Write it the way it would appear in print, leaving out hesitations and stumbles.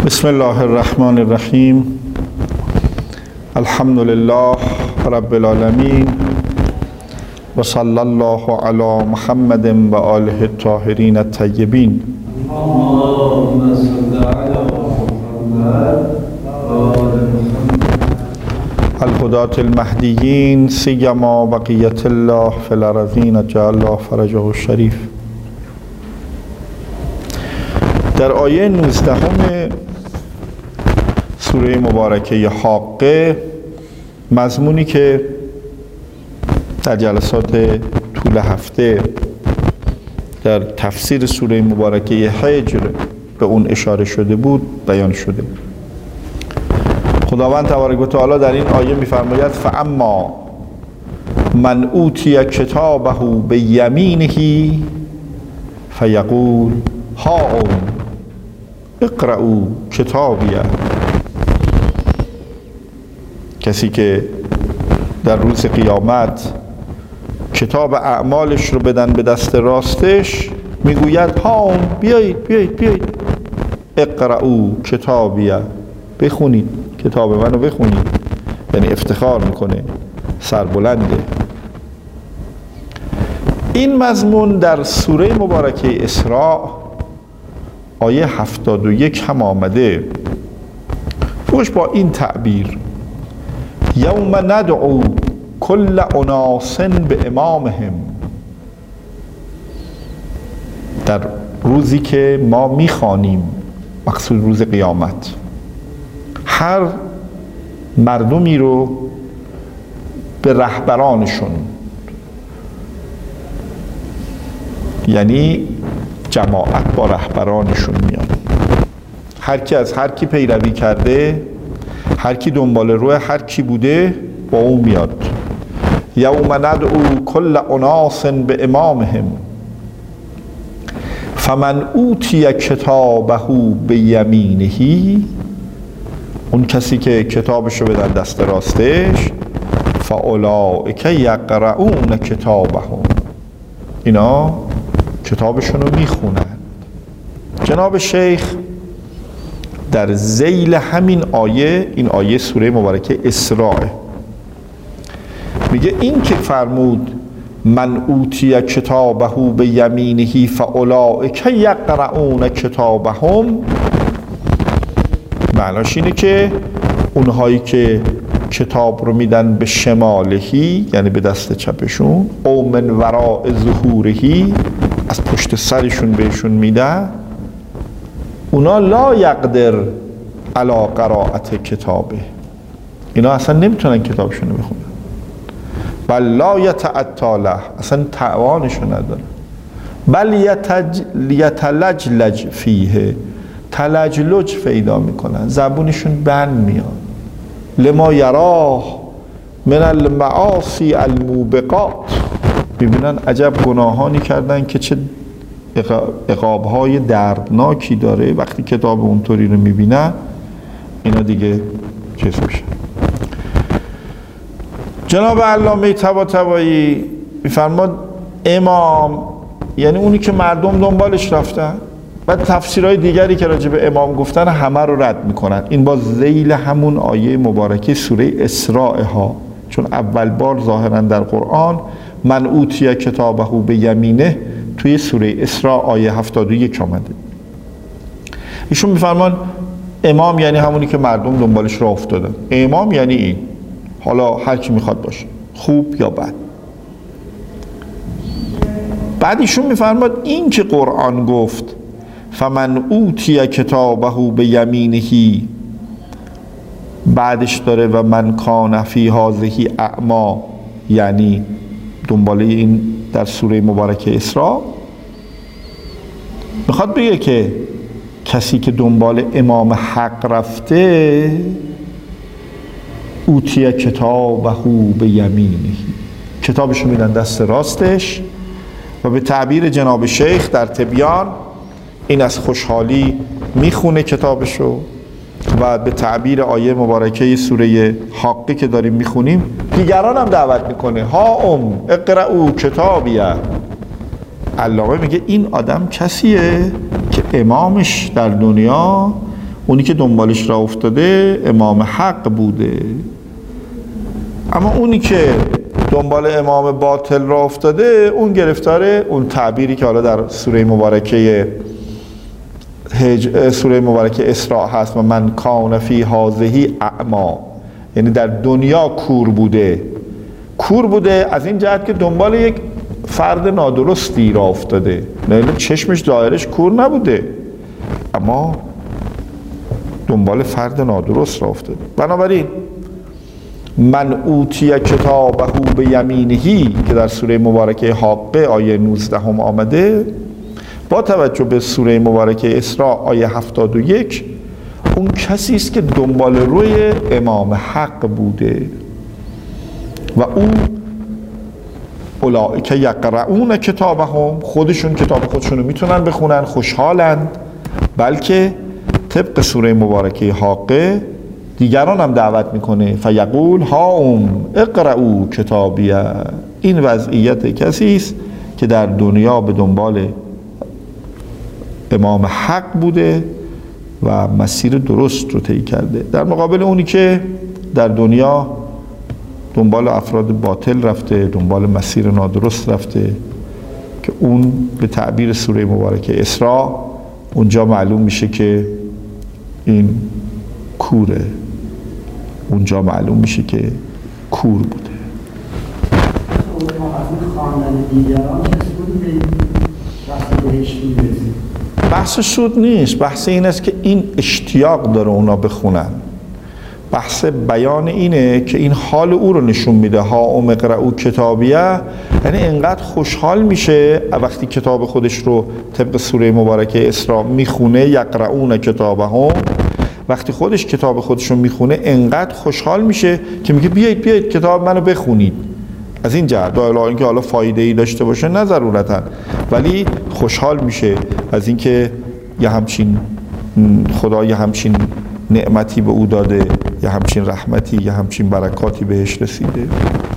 بسم الله الرحمن الرحیم. الحمد لله رب العالمین و صلی الله علی محمد و آله الطاهرین الطیبین. اللهم صل علی محمد و آل محمد الهداة المهدیین سیما بقیة الله فی الارضین جعل الله فرجه الشریف. در آیه 19 سوره مبارکه حاقه، مضمونی که در جلسات طول هفته در تفسیر سوره مبارکه حجر به اون اشاره شده بود بیان شده. خداوند تبارک و تعالی در این آیه می‌فرماید فاما من اوتی کتابه بیمینه فیقول هاؤم اقرؤوا کتابیه. کسی که در روز قیامت کتاب اعمالش رو بدن به دست راستش، میگوید هاؤم بیایید اقرؤوا کتابیه، بخونید کتاب منو بخونید. یعنی افتخار میکنه، سربلنده. این مضمون در سوره مبارکه اسراء آیه 71 هم آمده. خوش با این تعبیر یوم ندعو کل اناس به امامهم، در روزی که ما میخوانیم، مقصود روز قیامت، هر مردمی رو به رهبرانشون، یعنی جماعت با رهبرانشون میان. هر کی از هر کی پیروی کرده، هر کی دنبال روی هر کی بوده، با اون میاد. یوم ندعو کل اناس به امامهم فمن اوتی کتابه بیمینه، اون کسی که کتابشو بدن دست راستش، فاولئک یقرؤون کتابهم، اینا کتابشون رو میخونن. جناب شیخ در ذیل همین آیه، این آیه سوره مبارکه اسراء، میگه این که فرمود من اوتی کتابه بیمینه فاولئک یقرؤون کتابهم، معناش اینه که اونهایی که کتاب رو میدن به شمالهی، یعنی به دست چپشون، او من وراء ظهورهی، از پشت سرشون بهشون میدن، اونا لا یقدر علی قرائت کتابه، اینا اصلا نمیتونن کتابشون رو بخونن. بل لا یتعطی له، اصلا توانشو نداره. بل یتلجلج فیه، تلجلج پیدا میکنن، زبونشون بند میاد. لما یراه من المعاصی الموبقات، ببینن عجب گناهانی کردن که چه عقابهای دردناکی داره. وقتی کتاب اونطوری رو میبینن، اینا دیگه چیز میشه. جناب علامه طباطبایی میفرماد امام یعنی اونی که مردم دنبالش رفتن. بعد تفسیرهای دیگری که راجع به امام گفتن همه رو رد میکنن. این با ذیل همون آیه مبارکه سوره اسراء ها، چون اول بار ظاهرا در قرآن من اوتی کتابه بیمینه توی سوره اسراء آیه 71 آمده. ایشون میفرمان امام یعنی همونی که مردم دنبالش راه افتادن. امام یعنی این، حالا هر کی میخواد باشه، خوب یا بد. بعد ایشون میفرماد این که قرآن گفت فمن اوتی کتابه بیمینه، بعدش داره و من کان فی هذه اعما، یعنی دنباله این در سوره مبارکه اسراء میخواد بگه که کسی که دنبال امام حق رفته، اوتی کتابه بیمینه، کتابشو میدن دست راستش، و به تعبیر جناب شیخ در تبیان این از خوشحالی میخونه کتابشو، و به تعبیر آیه مبارکه سوره حاقه که داریم میخونیم دیگران هم دعوت میکنه هاؤم اقرؤوا کتابیه. علامه میگه این آدم کسیه که امامش در دنیا اونی که دنبالش را افتاده امام حق بوده، اما اونی که دنبال امام باطل را افتاده اون گرفتاره اون تعبیری که حالا در سوره مبارکه اسراء هست و من کان فی هذه اعما، یعنی در دنیا کور بوده از این جهت که دنبال یک فرد نادرستی را افتاده، نه چشمش دایرش کور نبوده اما دنبال فرد نادرست را افتاده. بنابراین من اوتی کتابه به یمینهی که در سوره مبارکه حاقه آیه 19 هم آمده، با توجه به سوره مبارکه اسراء آیه 71 اون کسی است که دنبال روی امام حق بوده و او اولئک یقرؤون کتابهم، خودشون کتاب خودشون رو میتونن بخونن، خوشحالند، بلکه طبق سوره مبارکه حاقه دیگران هم دعوت میکنه فیقول هاؤم اقرؤوا کتابیه. این وضعیت کسی است که در دنیا به دنبال امام حق بوده و مسیر درست رو طی کرده، در مقابل اونی که در دنیا دنبال افراد باطل رفته، دنبال مسیر نادرست رفته که اون به تعبیر سوره مبارکه اسراء اونجا معلوم میشه که این کوره، اونجا معلوم میشه که کور بوده. بحث سود نیست، بحث این است که این اشتیاق داره اونا بخونن، بحث بیان اینه که این حال او رو نشون میده. هاؤم اقرؤوا کتابیه، یعنی انقدر خوشحال میشه وقتی کتاب خودش رو طبق سوره مبارکه اسراء میخونه، یقرؤون کتابهم، وقتی خودش کتاب خودش رو میخونه انقدر خوشحال میشه که میگه بیایید کتاب منو بخونید. از این جهت الا اینکه حالا فایده ای داشته باشه نه ضرورتا، ولی خوشحال میشه از اینکه یه همچین خدا یه همچین نعمتی به او داده، یه همچین رحمتی، یه همچین برکاتی بهش رسیده.